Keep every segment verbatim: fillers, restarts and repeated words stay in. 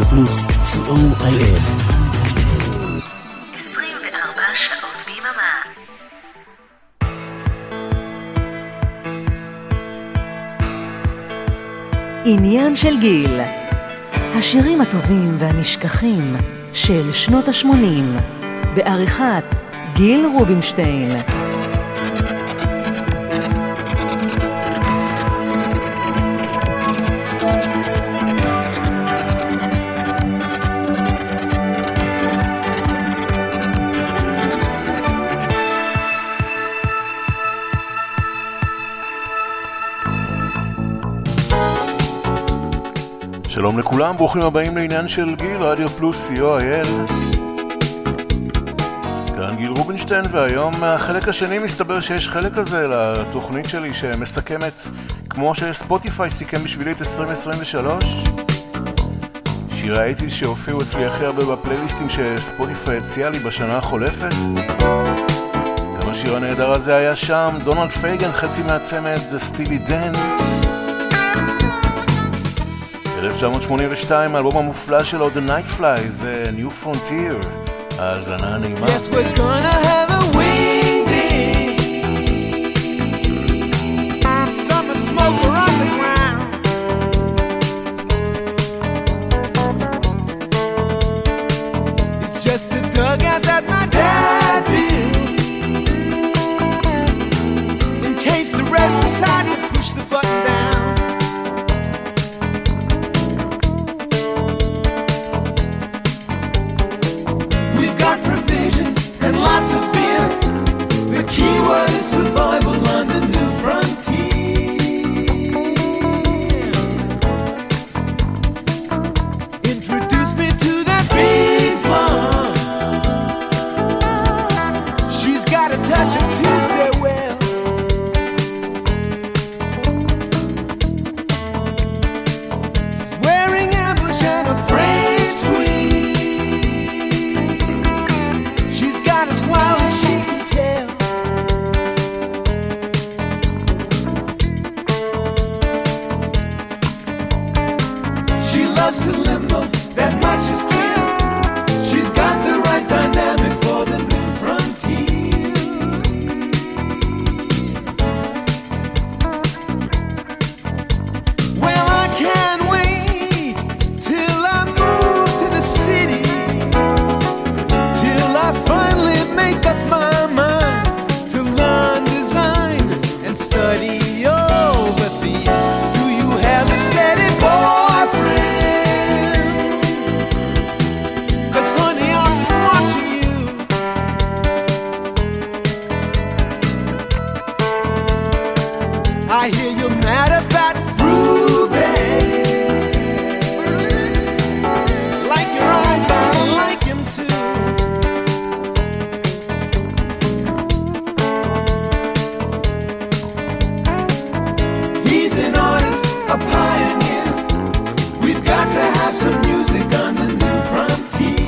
פלוס סי או איי אל. עשרים וארבע שעות ביממה. עניין של גיל, השירים הטובים והנשכחים של שנות ה-שמונים, בעריכת גיל רובינשטיין. שלום לכולם, ברוכים הבאים לעניין של גיל, רדיו פלוס סי או איי אל. כאן גיל רובינשטיין, והיום החלק השני מסתבר שיש חלק כזה לתוכנית שלי שמסכמת כמו שספוטיפיי סיכם בשבילי את עשרים עשרים ושלוש. שירי האייטיז שהופיעו אצלי הכי הרבה בפלייליסטים שספוטיפיי הציע לי בשנה החולפת. גם השיר הנהדר הזה היה שם, דונלד פייגן, חצי מהצמד, זה סטילי דן. אלף תשע מאות שמונים ושתיים, האלבום המופלא שלו, The Night Flies, New Frontier, האזנה נעימה. Yes, we're gonna have a wing day. Summer smoke around the ground. It's just a dugout that my dad built, in case the rest decide to push the button down. Lots of beer. The key word is survival on the new frontier. Introduce me to that big blonde. She's got a touch of Tuesday well. She's wearing ambush and a French tweed. Wild as she can tell. She loves the limbo, that much is clear. She's got the right dynamic for the new frontier. Well, I can't wait till I move to the city, till I finally make up my mind to learn design and study overseas. Do you have a steady boyfriend? 'Cause honey, I've been watching you. I hear you're mad about Ruby. Like your eyes, I like him too. A pioneer. We've got to have some music on the new frontier.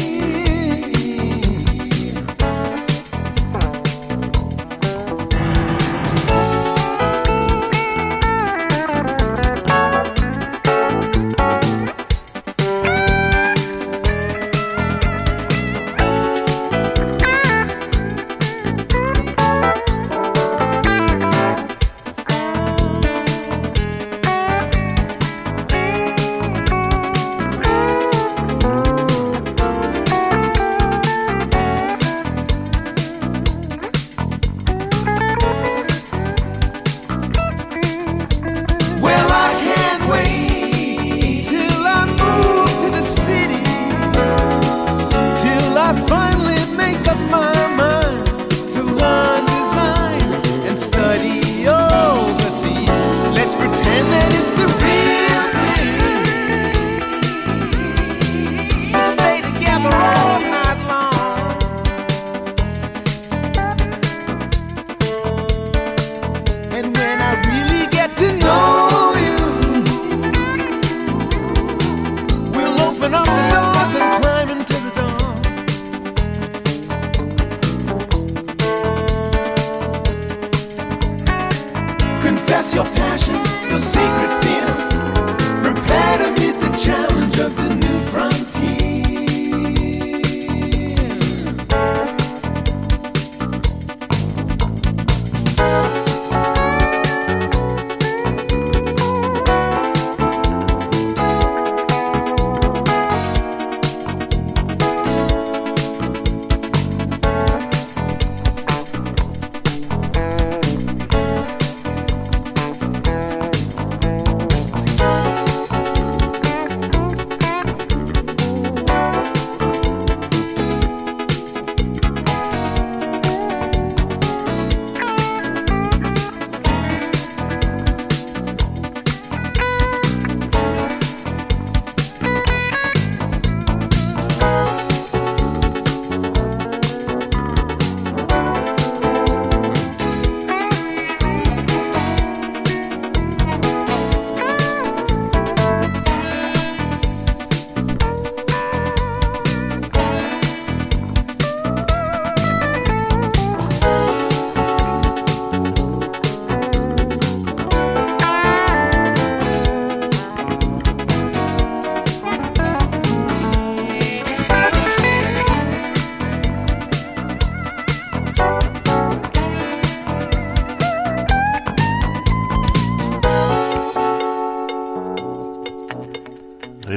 Confess your passion, your secret fear. Prepare to meet the challenge of the new frontier.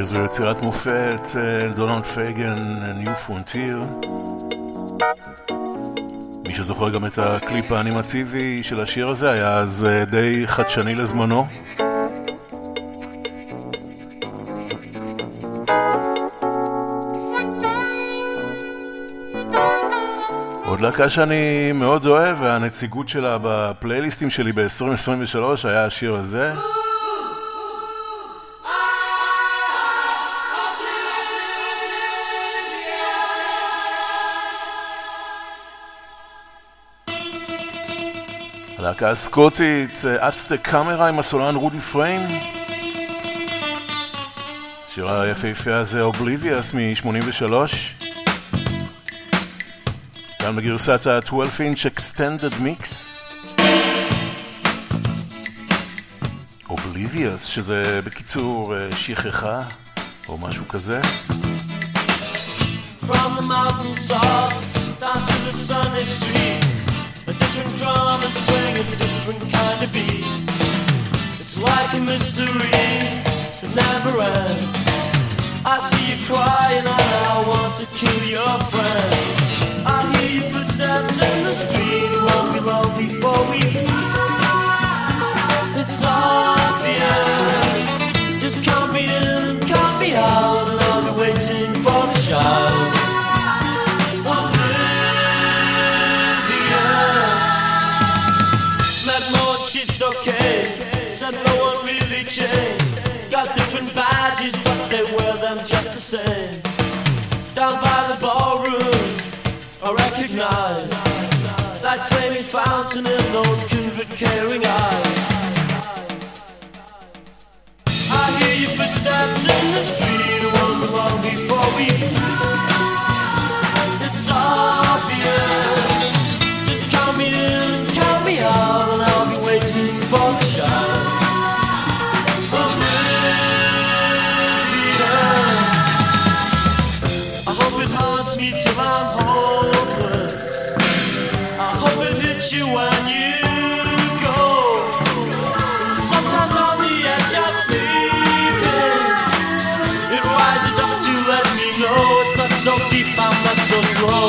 זו יצירת מופת, דונלד פייגן, New Frontier. מי שזוכר גם את הקליפ האנימטיבי של השיר הזה, היה אז די חדשני לזמנו. עוד להקה שאני מאוד אוהב, והנציגות שלה בפלייליסטים שלי ב-עשרים עשרים ושלוש היה השיר הזה. הלהקה הסקוטית, אצטה קאמרה עם הסולן רודי פריין. שירה היפהפה הזה, Oblivious מ-שמונים ושלוש. גם בגרסת ה-twelve inch Extended Mix. Oblivious, שזה בקיצור שכחה, או משהו כזה. From the mountain tops down to the sunny street, a different drum is playing a different kind of beat. It's like a mystery that never ends. I see you crying and I want to kill your friend. I hear your footsteps in the street. It won't be long before we meet. It's obvious. Just count me in, count me out, and I'll be waiting for the shout. She's okay, said no one really changed. Got different badges, but they wear them just the same. Down by the ballroom, I recognized that flaming fountain in those kindred caring eyes. I hear your footsteps in the street, it won't be long before we meet. It's obvious, just count me in, count me out, and I'll be waiting for the shout. Oblivious. I hope it haunts me till I'm hopeless. I hope it hits you when you go. Sometimes on the edge of sleeping, it rises up to let me know it's not so deep, I'm not so slow.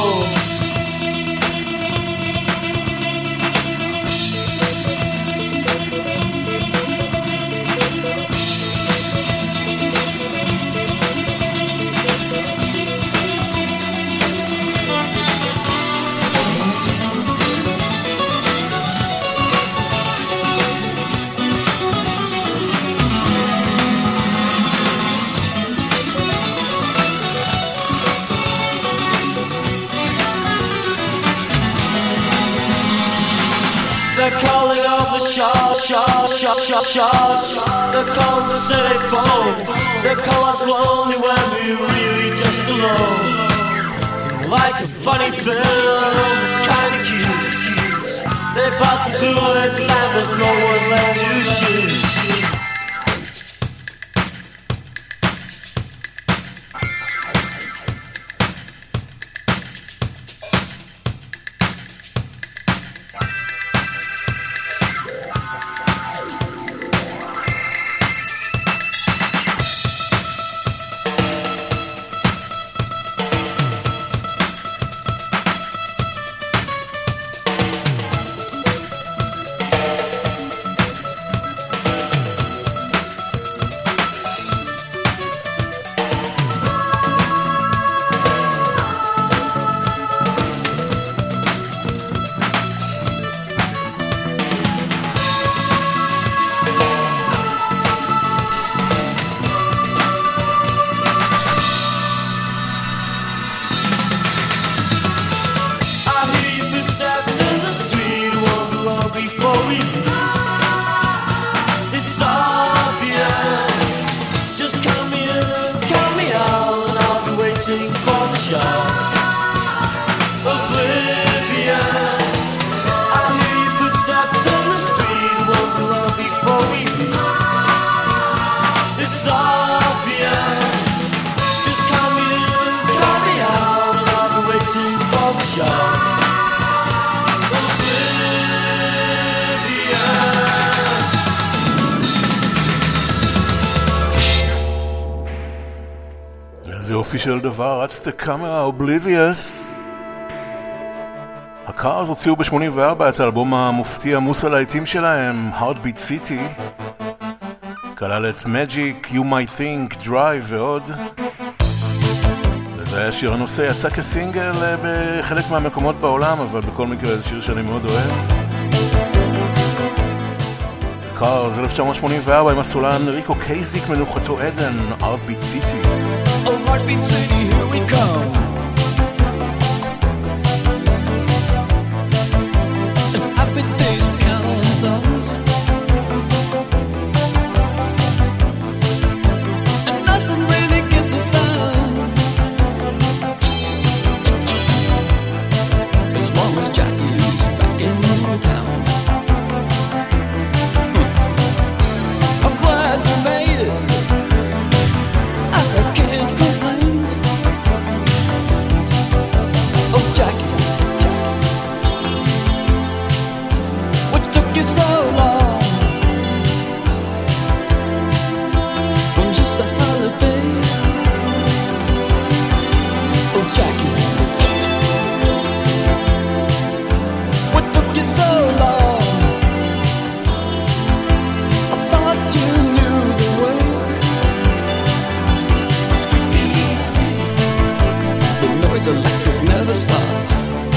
They're calling all the shots, shots, shots, shots, shots. They're calling to say they phone. They call us lonely when we're really just alone. Like a funny film, it's kinda cute. They bought the bullets and there's no one left to shoot. יופי של דבר, רצת קאמרה Oblivious. הקארס הוציאו ב-שמונים וארבע את האלבום המופתי עמוס הלהיטים שלהם, Heartbeat City. כלל את Magic, You Might Think, Drive ועוד. וזה היה שיר הנושא, יצא כסינגל בחלק מהמקומות בעולם, אבל בכל מקרה זה שיר שאני מאוד אוהב. קארס, אלף תשע מאות שמונים וארבע, עם הסולן ריקו קייזיק, מנוחתו עדן, Heartbeat City. Oh, Heartbeat City, here we come. And happy days count those. And nothing really gets us down. As long as Jackie's back in town. I'm glad you made it. I can't complain. Oh, Jackie, what took you so long? On just a holiday. Oh, Jackie, what took you so long? I thought you knew the way. The noise electric never stops.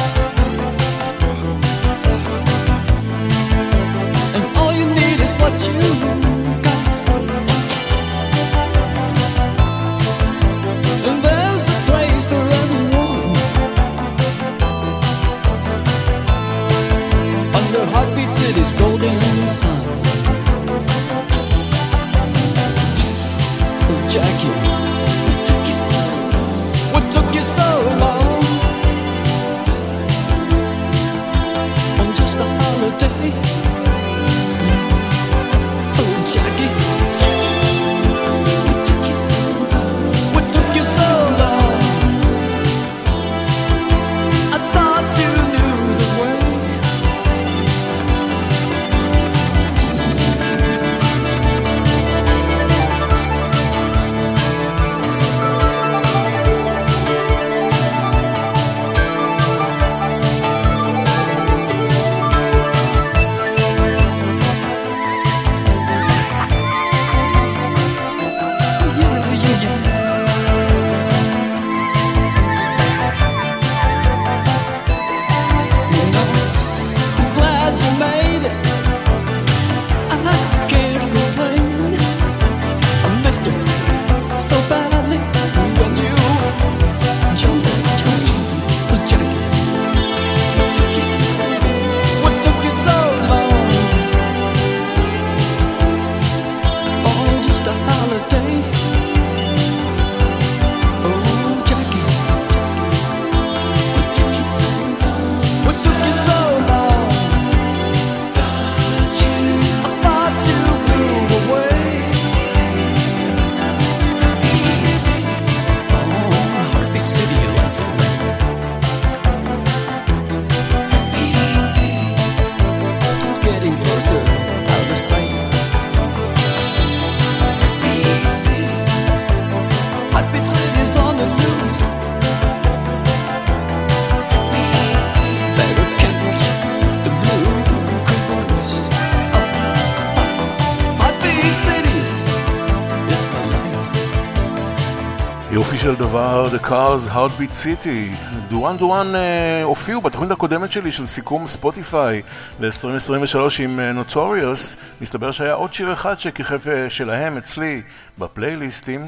And all you need is what you got. And there's a place for everyone. Under Heartbeat City's golden sun. Oh, Jackie, what took you so long? On just a holiday. Oh, Jackie, what took you so long? What took you so long? I thought you knew the way. יופי של דבר, The Cars, Heartbeat City. דורן דורן אה, הופיעו בתוכנית הקודמת שלי של סיכום ספוטיפיי ל-עשרים עשרים ושלוש עם אה, Notorious. מסתבר שהיה עוד שיר אחד שכיכב אה, שלהם אצלי בפלייליסטים.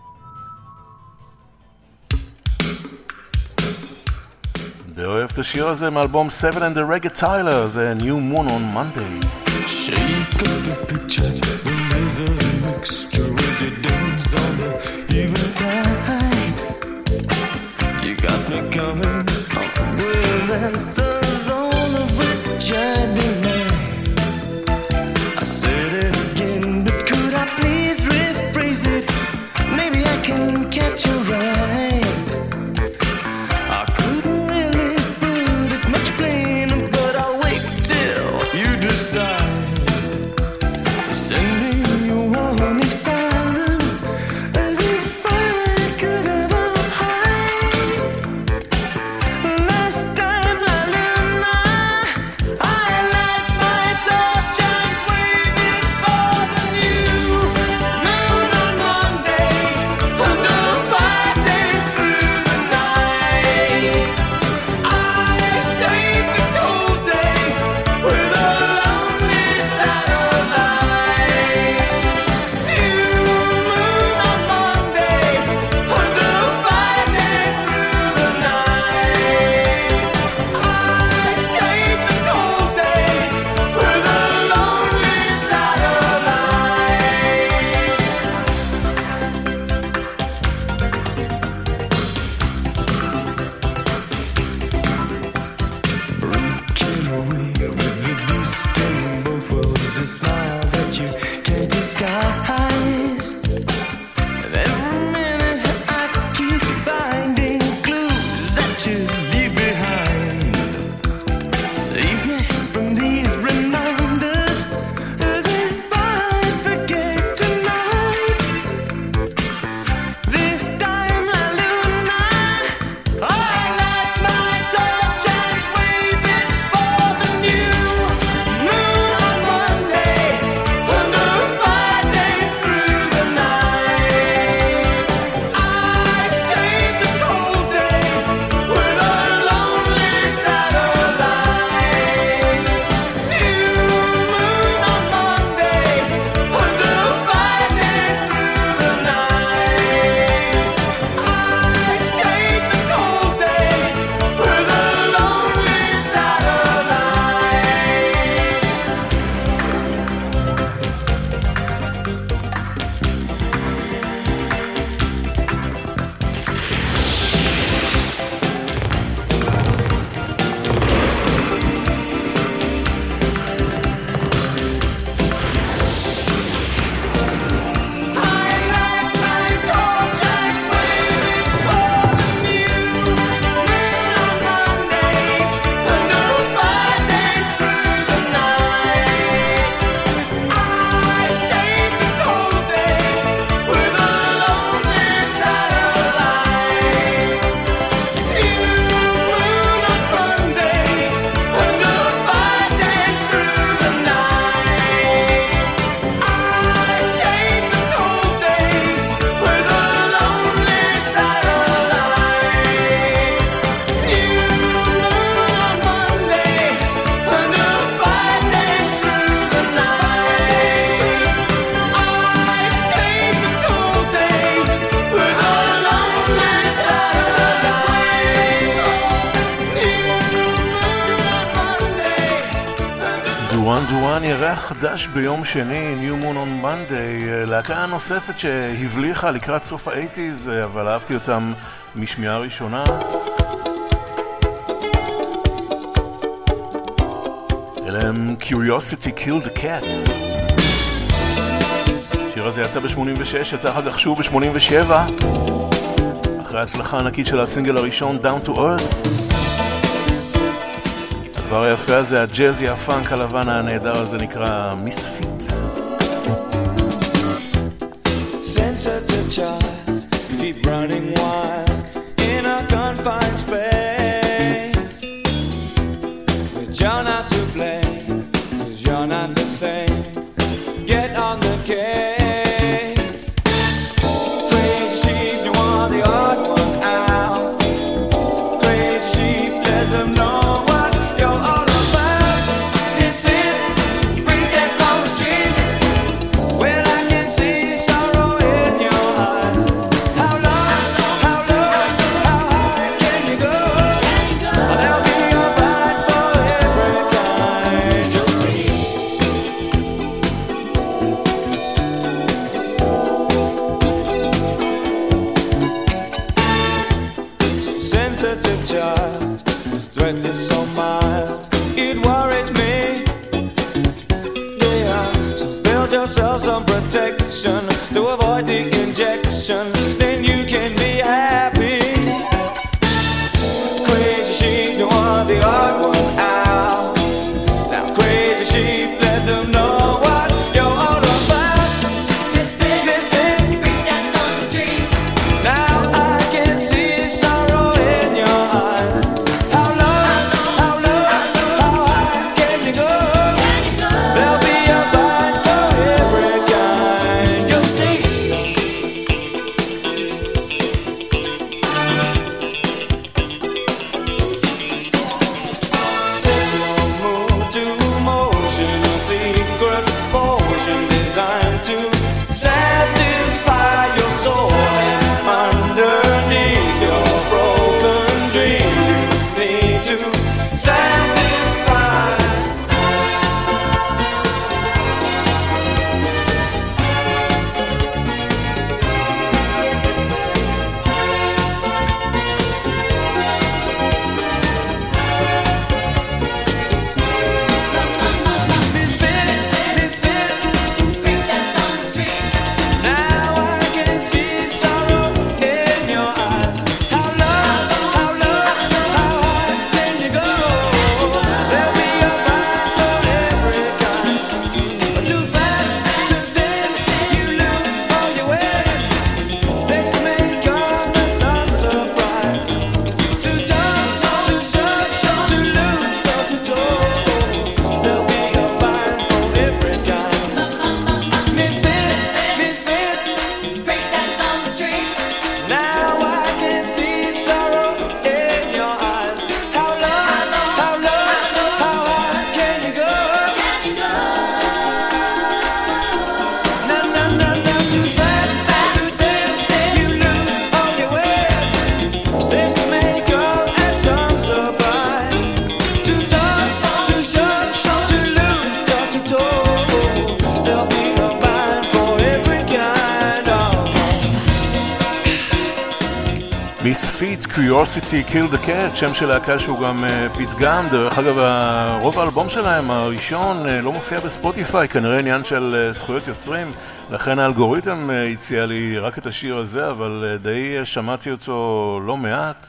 ואוהב את השיר הזה מאלבום Seven and the Reggae Tyler, זה New Moon on Monday. Shake up the picture, there's a mixture with the dance on the even tide. You got me coming with answers all of which I deny. I said it again, but could I please rephrase it? Maybe I can catch your eye. I couldn't really put it much plainer, but I'll wait till you decide. Sending you warning silent, as if I could דואן דואן ירח חדש ביום שני, New Moon on Monday, להקה נוספת שהבליחה לקראת סוף ה-שמונים, אבל אהבתי אותם משמיעה ראשונה. אלה הם Curiosity Killed the Cat. השיר הזה יצא ב-שמונים ושש, יצא אחר כך שוב ב-שמונים ושבע, אחרי ההצלחה הענקית של הסינגל הראשון Down to Earth. הדבר היפה הזה, הג'אזי, הפאנק הלבן הנהדר הזה, נקרא Misfit. Sensitive child, you keep running wild in a confined space. But you're not to blame, 'cause you're not the same. Get on the case. Crazy sheep, you are the odd one out. Crazy sheep, let them know. Some protection to avoid the injection, then you can be happy. Crazy sheep, you are the odd one out. Now crazy sheep, let them know what you're all about. This thing, this thing, freak that's on the street. Now I can see sorrow in your eyes. How low, how low, how high can you go? There'll be a fight for every kind. You'll see. Set your mood to motion, a secret potion designed to satisfy your soul. And underneath your broken dreams, you need to satisfy. Now I can see sorrow in your eyes. How low, how low, how high can you go? There'll be a fight for every kind. Too fast, too thin, you lose all your way. This may come as some surprise. Too tough, too short, too loose, or too tall. There'll be a fight for every kind. Misfit, misfit, Break that's on the street. now I can see sorrow in your eyes. How low, how low, how high can you go? No, no, no, no, too fast, too thin, you lose all your way. This may come as some surprise. Too tough, too short, too loose, or too tall. There'll be a fight for every kind of. Misfit, Curiosity Killed the Cat, שם של להקה שהוא גם uh, פתגם. דרך אגב, רוב האלבום שלהם הראשון uh, לא מופיע בספוטיפיי, כנראה עניין של uh, זכויות יוצרים, לכן האלגוריתם uh, הציע לי רק את השיר הזה, אבל uh, די uh, שמעתי אותו לא מעט.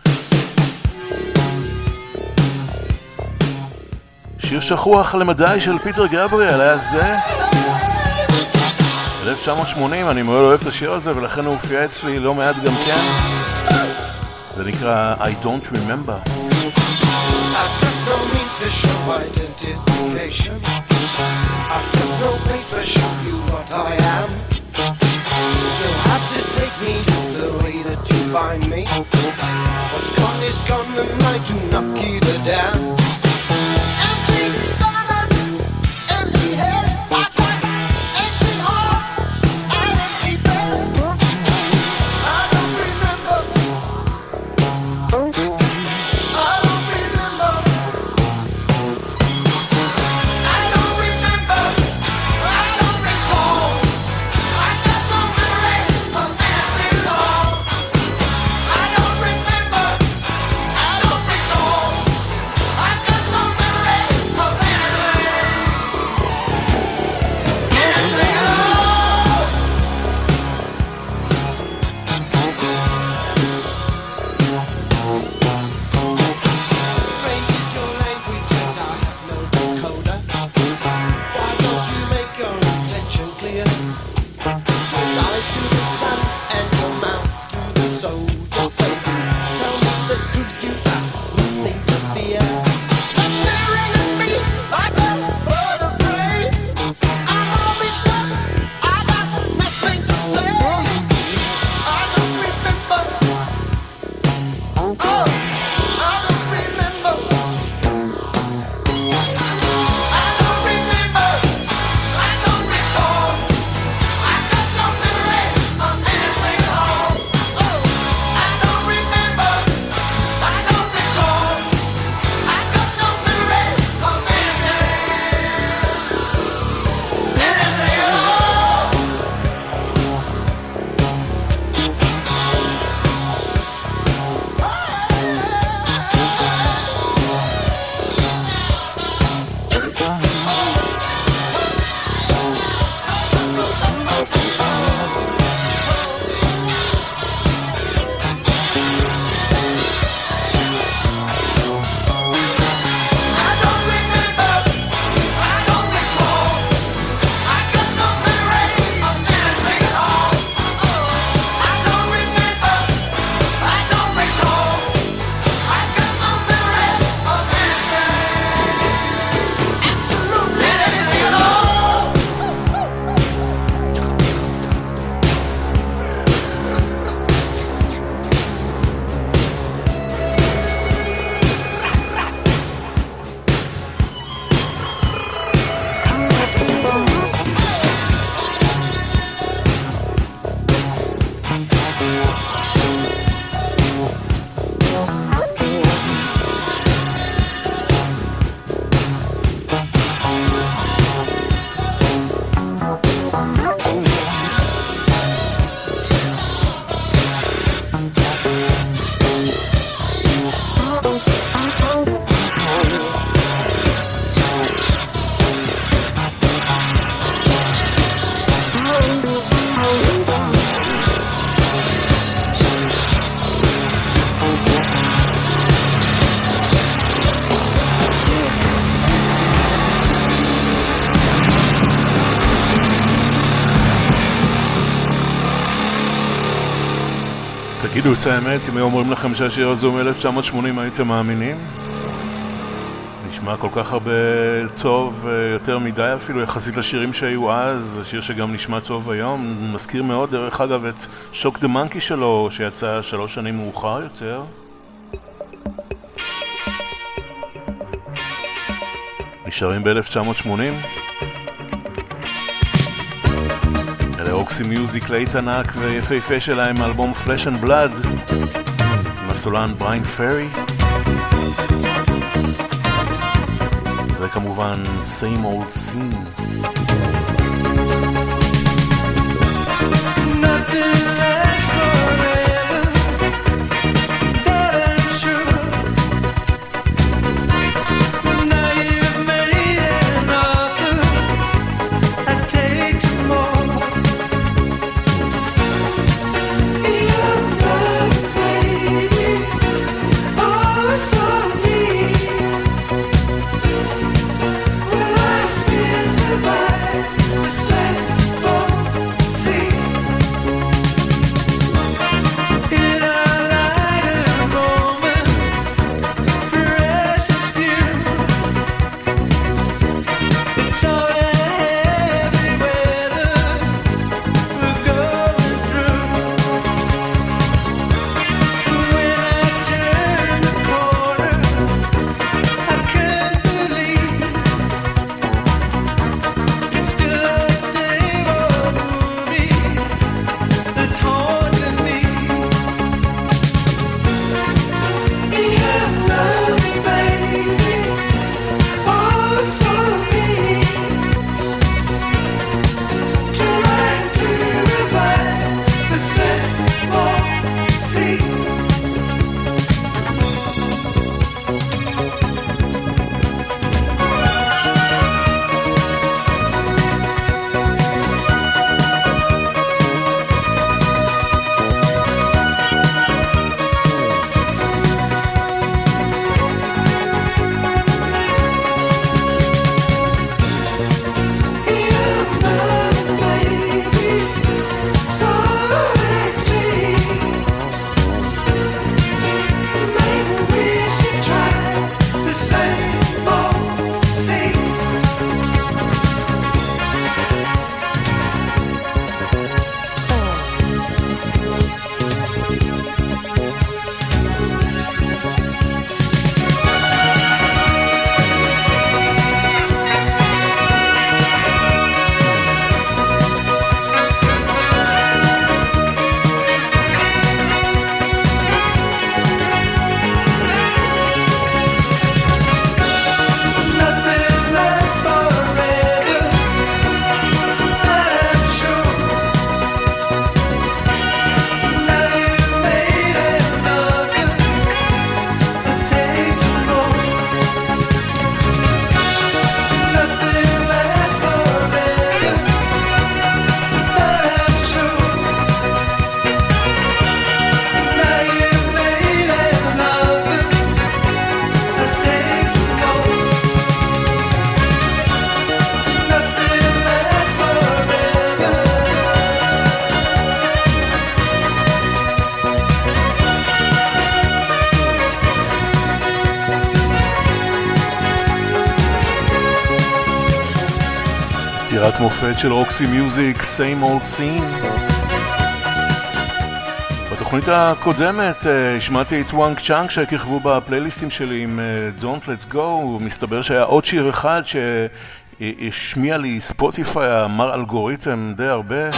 שיר שכוח למדי של פיטר גבריאל, היה זה אלף תשע מאות שמונים, אני מאוד אוהב את השיר הזה ולכן הוא הופיע אצלי לא מעט גם כן. זה נקרא I Don't Remember. I got no means to show identification. I got no paper show you what I am. You'll have to take me just the way that you find me. What's gone is gone and I do not give a damn. Empty stomach, empty head. I got empty heart and empty bed. I don't remember. I don't remember. I don't remember. תגידו את האמת, אם היו אומרים לכם שהשיר הזה הוא מ-אלף תשע מאות שמונים הייתם מאמינים? נשמע כל כך הרבה טוב, יותר מדי אפילו יחסית לשירים שהיו אז, השיר שגם נשמע טוב היום. מזכיר מאוד דרך אגב את שוק דה מנקי שלו שיצא שלוש שנים מאוחר יותר. נשארים ב-אלף תשע מאות שמונים. אלה אוקסי מיוזיק להיט ענק ויפהפה שלהם, אלבום Flesh and Blood עם הסולן בריין פרי. זה כמובן Same Old Scene. Nothing lasts forever, that I'm sure. Now you've made an offer that takes more. Your love, baby, oh so neat. Will I still survive the same old sea? In our lighter moments, precious few. It's all that heavy weather we're going through. When I turn the corner, I can't believe it's still that same old movie that's haunting me. Your love, baby, oh so neat. Trying to revive the same old sea. Your love, baby, so extreme. Maybe we should try the same old scene. Nothing lasts forever, that I'm sure. Now you've made an offer that takes more. Nothing lasts forever, that I'm sure. Now you've made an offer that takes more. Nothing lasts forever. יצירת מופת של רוקסי מיוזיק, Same Old Scene. בתוכנית הקודמת אה, השמעתי את וואנג צ'אנג שכיכבו בפלייליסטים שלי עם אה, Don't Let Go. מסתבר שהיה עוד שיר אחד שהשמיע לי ספוטיפיי, אמר אלגוריתם די הרבה.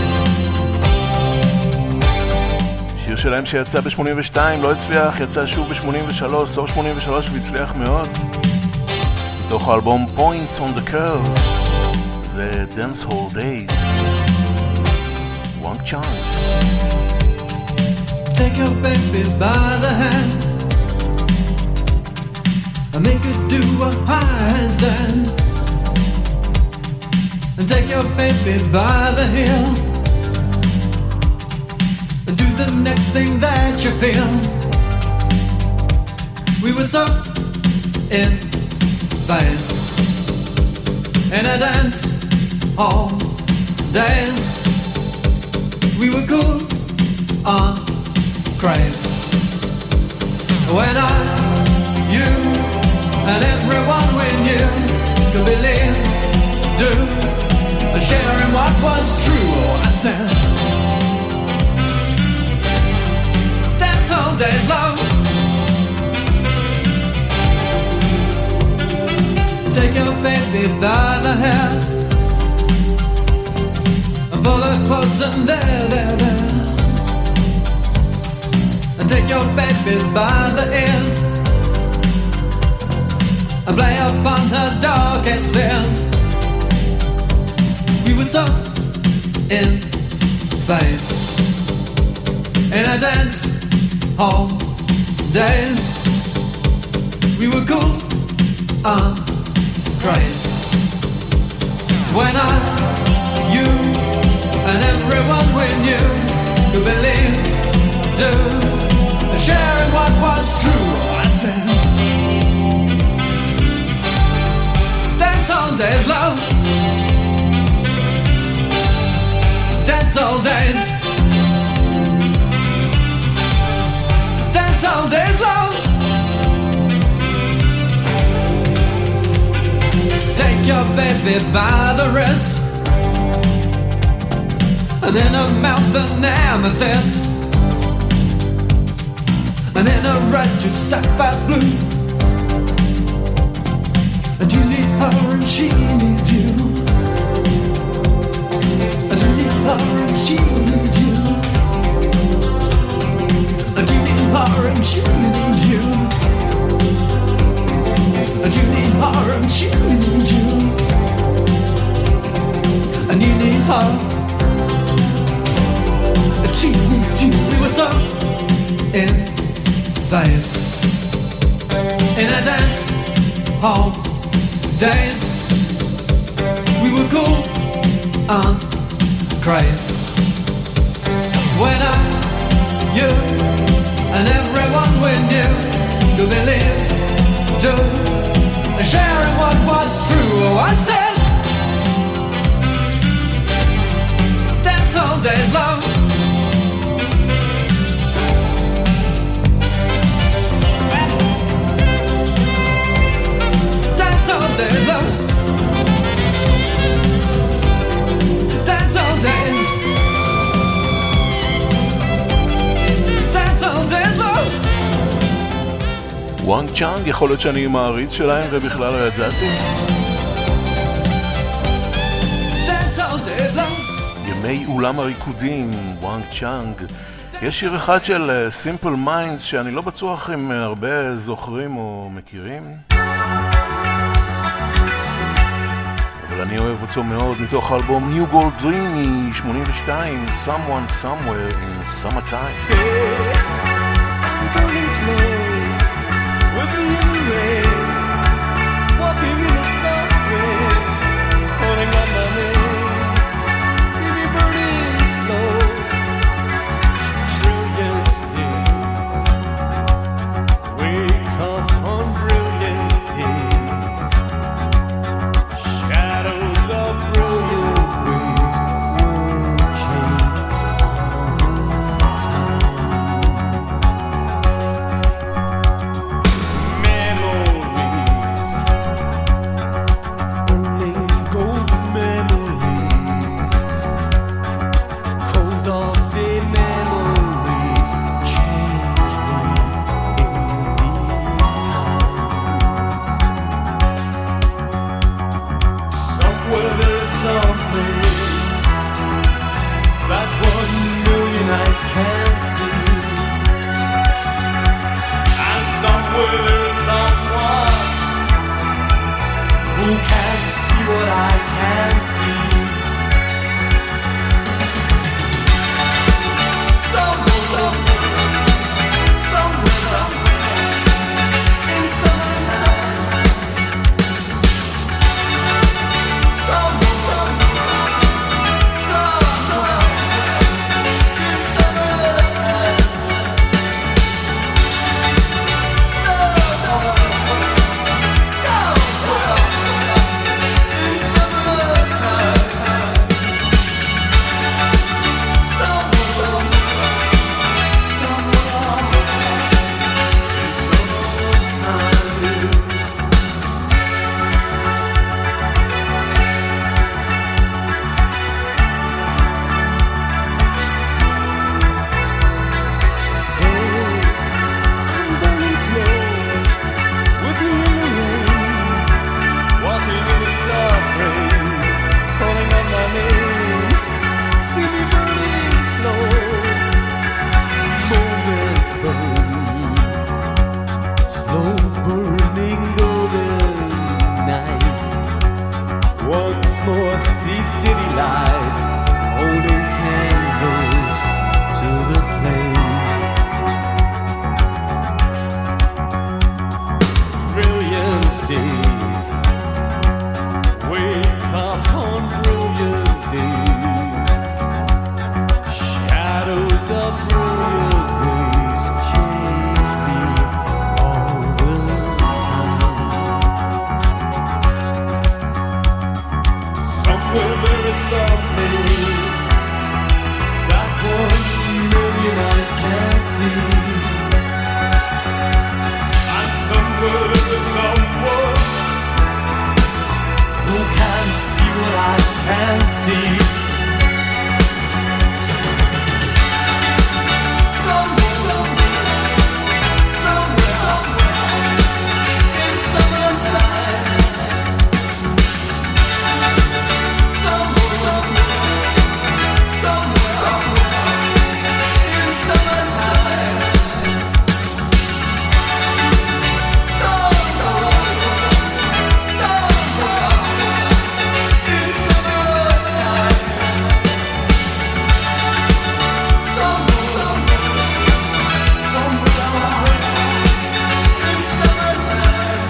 שיר שלהם שיצא ב-שמונים ושתיים לא הצליח, יצא שוב ב-שמונים ושלוש, סוף שמונים ושלוש והצליח מאוד. מתוך האלבום Points on the Curve זה Dance Hall Days. וואנג צ'אנג. Take your baby by the hand and make her do a high handstand. And take your baby by the heel and do the next thing that you feel. We were so in phase in a dance all days. We were cool on craze. When I, you, and everyone we knew could believe, do, and share in what was true. Oh, I said, dance all days long. Take your baby by the hair and pull her close and there, there, there. And take your baby by the ears and play upon her darkest fears. We were so in phase in a dance hall days. We were cool on craze. When I, you, and everyone we knew could believe, do, and share in what was true. I said, dance all days, love. Dance all days. Dance all days, love. Take your baby by the wrist and in her mouth an amethyst, and in her eyes two sapphires blue. And you need her and she needs you. And you need her and she needs you. And you need her and she needs you. And you need her and she needs you. And you need her and she needs you. We were so in phase in a dance hall days. We were cool and craze. When I, you, and everyone we knew could believe, do, and sharing what was true. Oh, I said, dance all days long. Dance all days long. Dance all days. Dance all days long. וואנג צ'אנג, יכול להיות שאני מעריץ שלהם ובכלל לא ידעתי. ימי אולם הריקודים, וואנג צ'אנג. יש שיר אחד של Simple Minds שאני לא בטוח אם הרבה זוכרים או מכירים, אבל אני אוהב אותו מאוד, מתוך אלבום New Gold Dream מ-שמונים ושתיים, Someone Somewhere in Summertime. Burning slow with me in the rain, walking in the subway, calling out my name. See me burning slow, brilliant days. We come on brilliant days. Shadows of brilliant ways will change all the time. Memories city lights, holding candles to the flame. Brilliant days, wake up on brilliant days. Shadows of brilliant days chase me all the time. Somewhere there is some place that one million eyes can't see, and somewhere there is someone who can see what I can't see. Somewhere, somewhere, somewhere, somewhere in someone's eyes. Somewhere, somewhere, somewhere, somewhere in someone's eyes. Somewhere, somewhere in someone's eyes. Somewhere, somewhere, somewhere, somewhere in someone's eyes.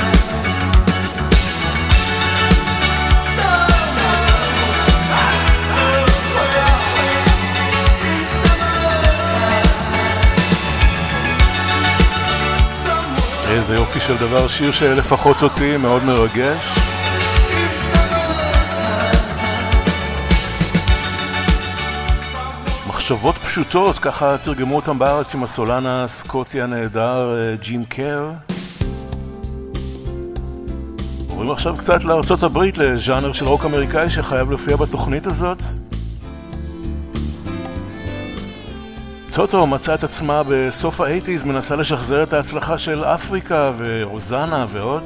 איזה יופי של דבר, שיר שלפחות אותי מאוד מרגש. מחשבות פשוטות, ככה תרגמו אותם בארץ עם הסולן הסקוטי הנהדר ג'ים קר. עוברים עכשיו קצת לארצות הברית, לז'אנר של רוק אמריקאי שחייב להופיע בתוכנית הזאת. טוטו מצאה את עצמה בסוף ה-שמונים מנסה לשחזר את ההצלחה של אפריקה ורוזנה ועוד.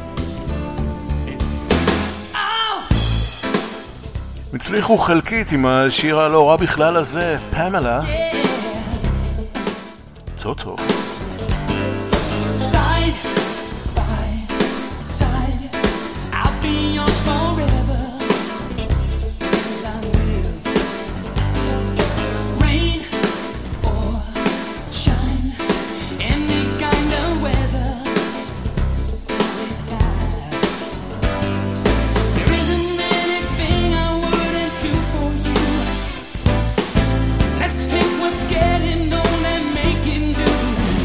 הצליחו חלקית עם השיר הלא רע בכלל הזה, פמלה. טוטו. Side by side, I'll be yours forever. 'Cause I will. Rain or shine, any kind of weather. There isn't anything I wouldn't do for you. Let's take what's getting on and make it new.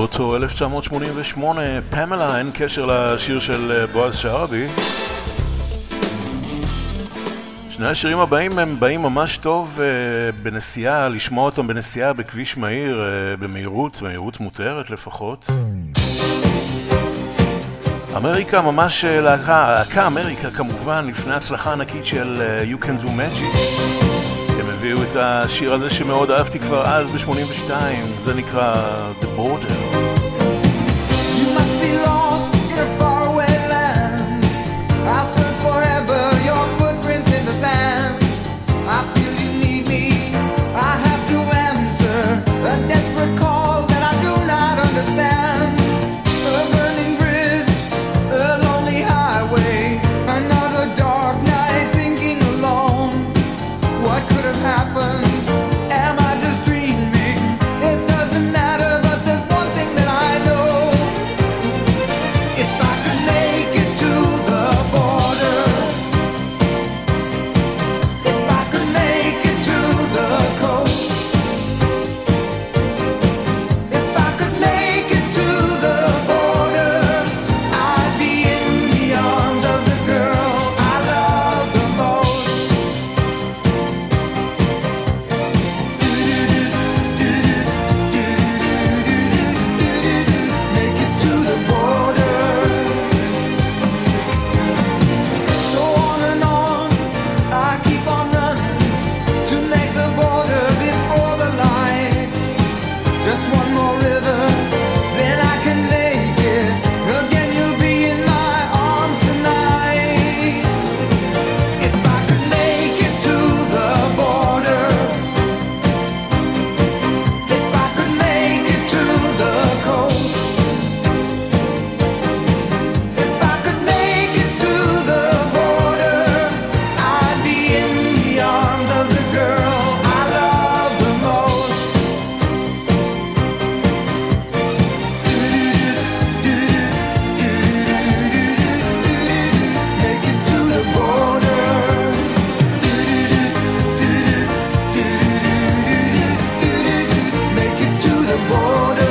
באותו אלף תשע מאות שמונים ושמונה, פמלה, אין קשר לשיר של בועז שערבי. שני השירים הבאים הם באים ממש טוב בנסיעה, לשמוע אותם בנסיעה בכביש מהיר, במהירות, מהירות מותרת לפחות. אמריקה ממש להקה, להקה אמריקה כמובן, לפני הצלחה ענקית של You Can Do Magic. הם הביאו את השיר הזה שמאוד אהבתי כבר אז ב-שמונים ושתיים, זה נקרא The Border. You must be lost in a faraway land. I'll search forever your footprints in the sand. I feel you need me, I have to answer a desperate call that I do not understand. A burning bridge, a lonely highway, another dark night thinking alone. What could have happened? Am I just dreaming? It doesn't matter, but there's one thing that I know. If I could make it to the border, if I could make it to the coast, if I could make it to the border, I'd be in the arms of the girl I love the most. Make it to the border. So on and on, I keep on running to make the border before the light. Just one more river, then I can make it. Again, you'll be in my arms tonight. If I could make it to the border, if I could make it to the coast, if I could make it to the border, I'd be in the arms of the girl I love the most. Make it to the border. Make it to the border.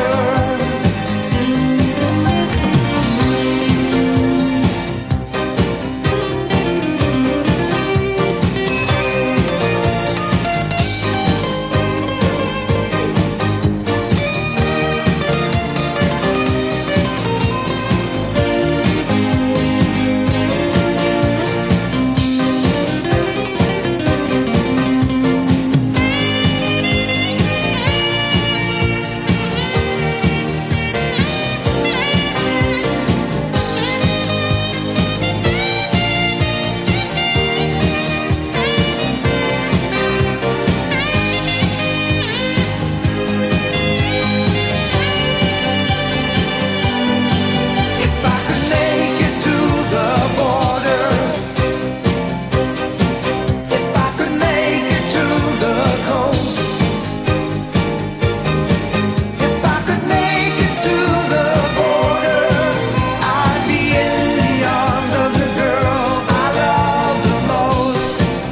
If I could make it to the border, if I could make it to the coast, if I could make it to the border, I'd be in the arms of the girl I love the most.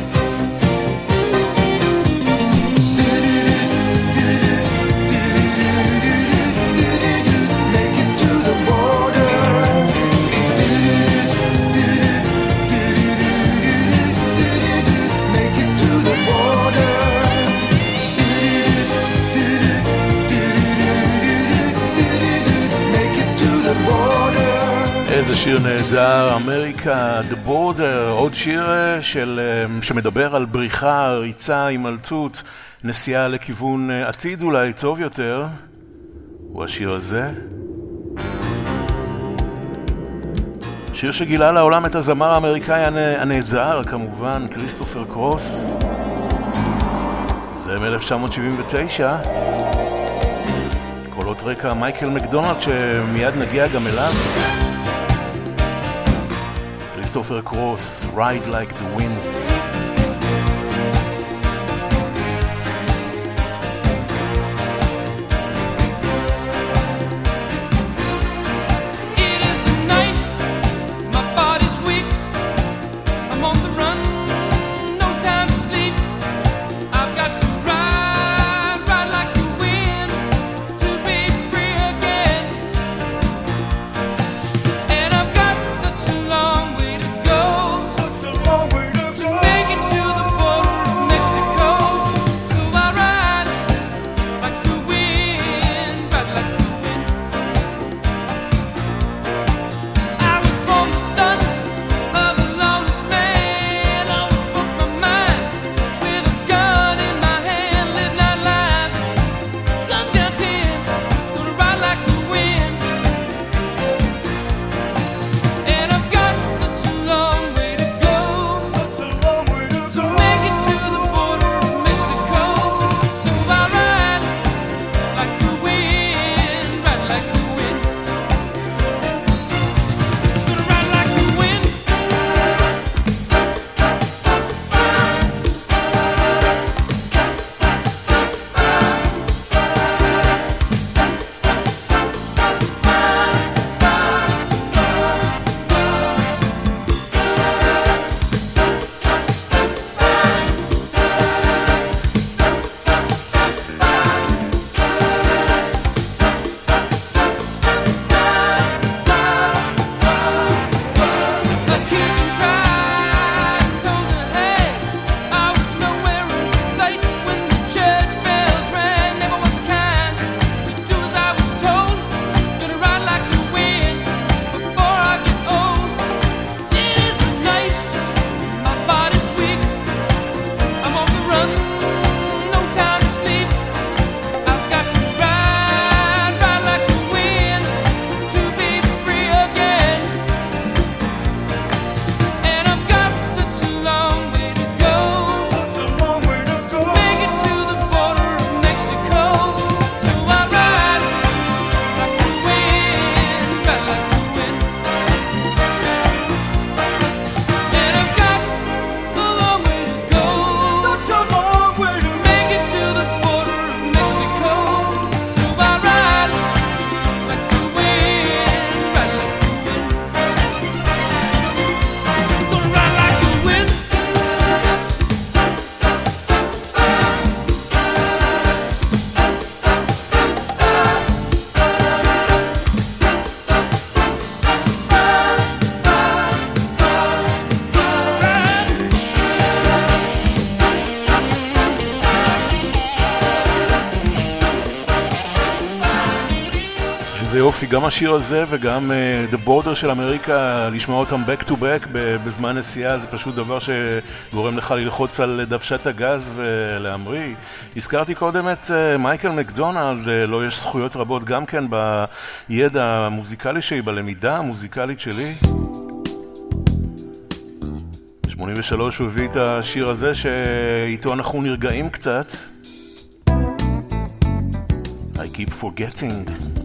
Make it to the border. Make it to the border. Make it to the border. איזה שיר נהדר, אמריקה, The Border, עוד שיר של, שמדבר על בריחה, ריצה, הימלטות, נסיעה לכיוון עתיד אולי טוב יותר. הוא השיר הזה. שיר שגילה לעולם את הזמר האמריקאי הנהדר, כמובן, כריסטופר קרוס. זה מ-אלף תשע מאות שבעים ותשע. קולות רקע מייקל מקדונלד שמיד נגיע גם אליו. כריסטופר קרוס, Ride Like the Wind. It is the night, my body's weak, I'm on the run, no time to sleep. I've got to ride, ride like the wind, to be free again. יופי, גם השיר הזה וגם uh, The Border של אמריקה, לשמוע אותם back to back בזמן נסיעה, זה פשוט דבר שגורם לך ללחוץ על דוושת הגז ולהמריא. הזכרתי קודם את uh, מייקל מקדונלד, uh, לו יש זכויות רבות גם כן בידע המוזיקלי שלי, בלמידה המוזיקלית שלי. ב-שמונים ושלוש הוא הביא את השיר הזה שאיתו אנחנו נרגעים קצת. I keep forgetting.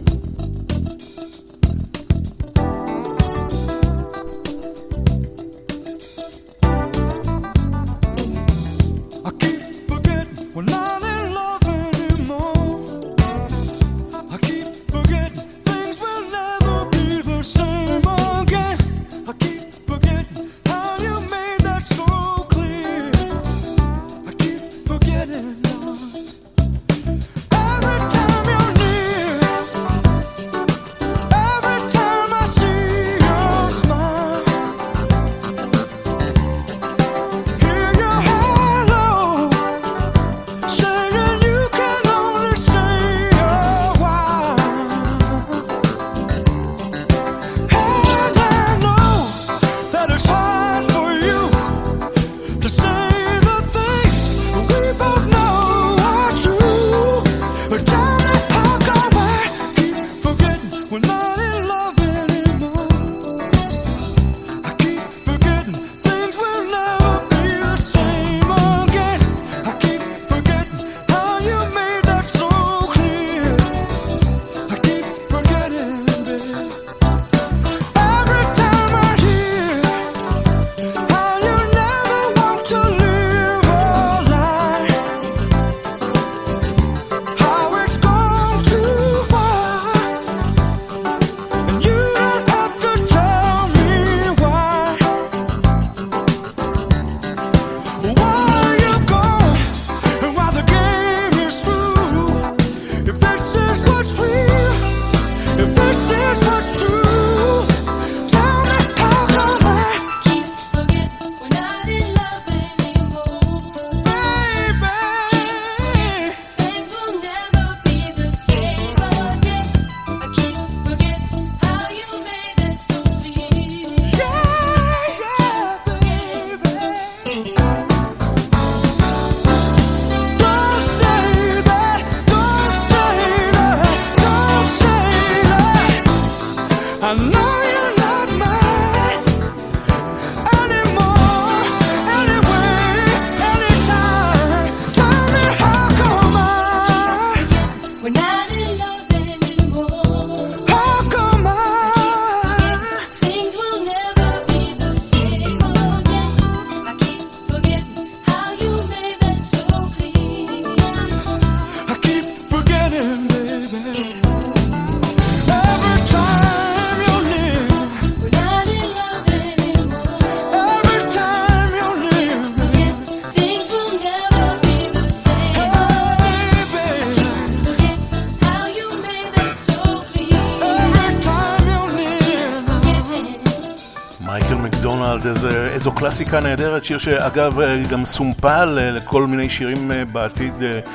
איזו קלאסיקה נהדרת, שיר שאגב גם סומפל לכל מיני שירים בעתיד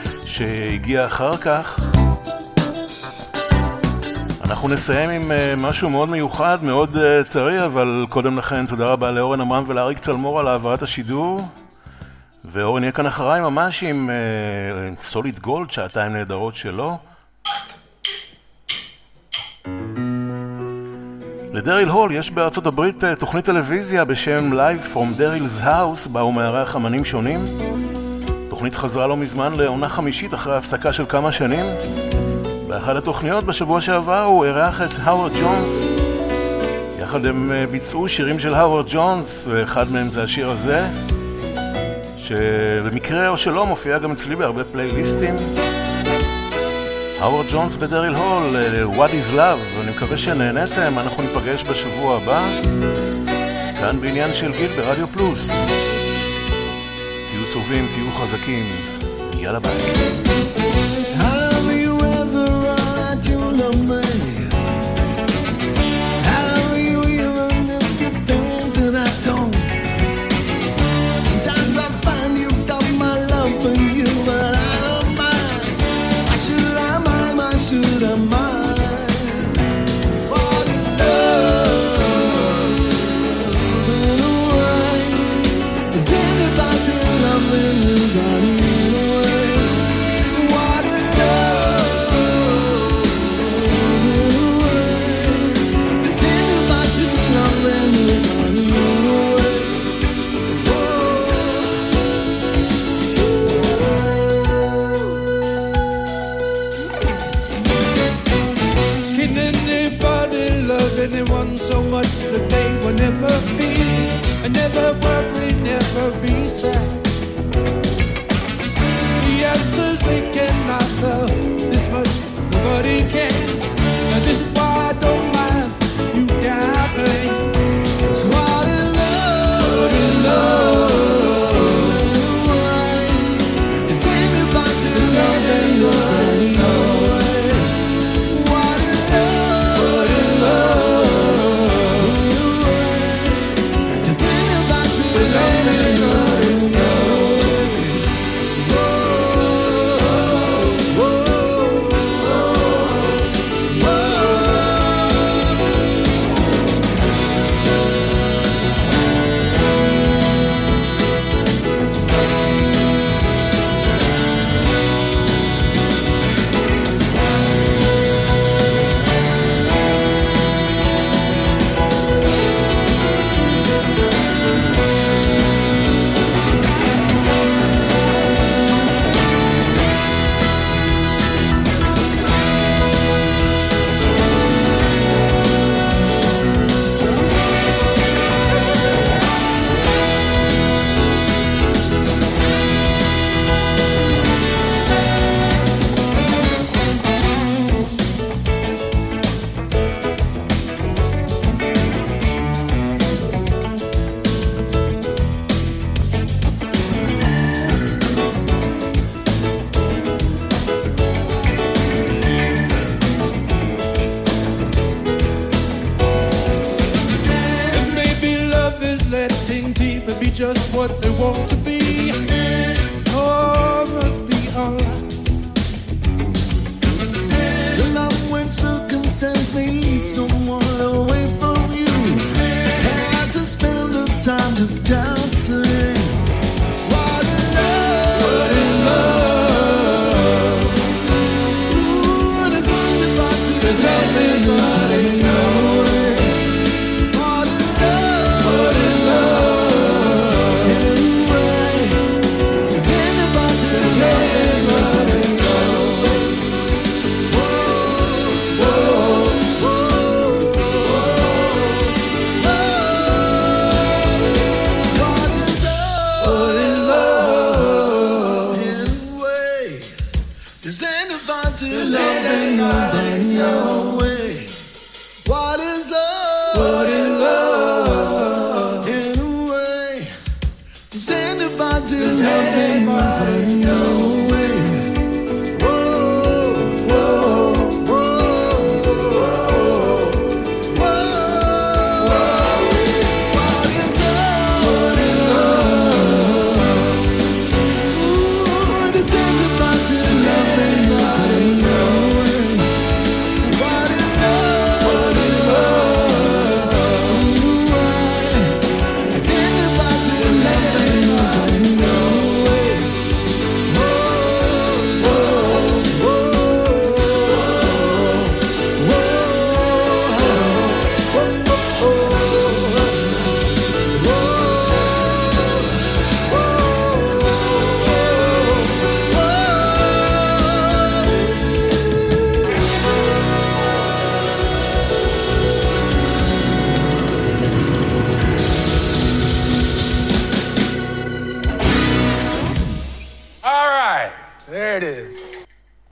שהגיע אחר כך. אנחנו נסיים עם משהו מאוד מיוחד, מאוד צרי, אבל קודם לכן תודה רבה לאורן אמרם ולאריק צלמור על העברת השידור. ואורן יהיה כאן אחריי ממש עם סוליד גולד, שעתיים נהדרות שלו. לדריל הול יש בארצות הברית תוכנית טלוויזיה בשם Live from Daryl's House, בה הוא מארח אמנים שונים. תוכנית חזרה לא מזמן לעונה חמישית אחרי הפסקה של כמה שנים. באחד התוכניות בשבוע שעבר הוא אירח את האוורד ג'ונס. יחד הם ביצעו שירים של האוורד ג'ונס, ואחד מהם זה השיר הזה, שבמקרה או שלא מופיע גם אצלי בהרבה פלייליסטים. האוורד ג'ונס ודריל הול, What is Love, ואני מקווה שנהנתם. אנחנו ניפגש בשבוע הבא כאן בעניין של גיל ברדיו פלוס. תהיו טובים, תהיו חזקים, יאללה ביי. Should I mind? much that they will never be, and never worry, never be sad. The answers they cannot love this much, nobody can. Now this is why I don't mind you doubting. So what is love? What is love? Is anybody to love anybody? What is love? What is love? Is anybody to love anybody? Just what they want to be. Oh, must be alright. So love when circumstance may lead someone away from you, and I have to spend the time just doubting. What is love? What is love? Ooh, there's everybody, there's everybody know it. What is love? What is love? Anybody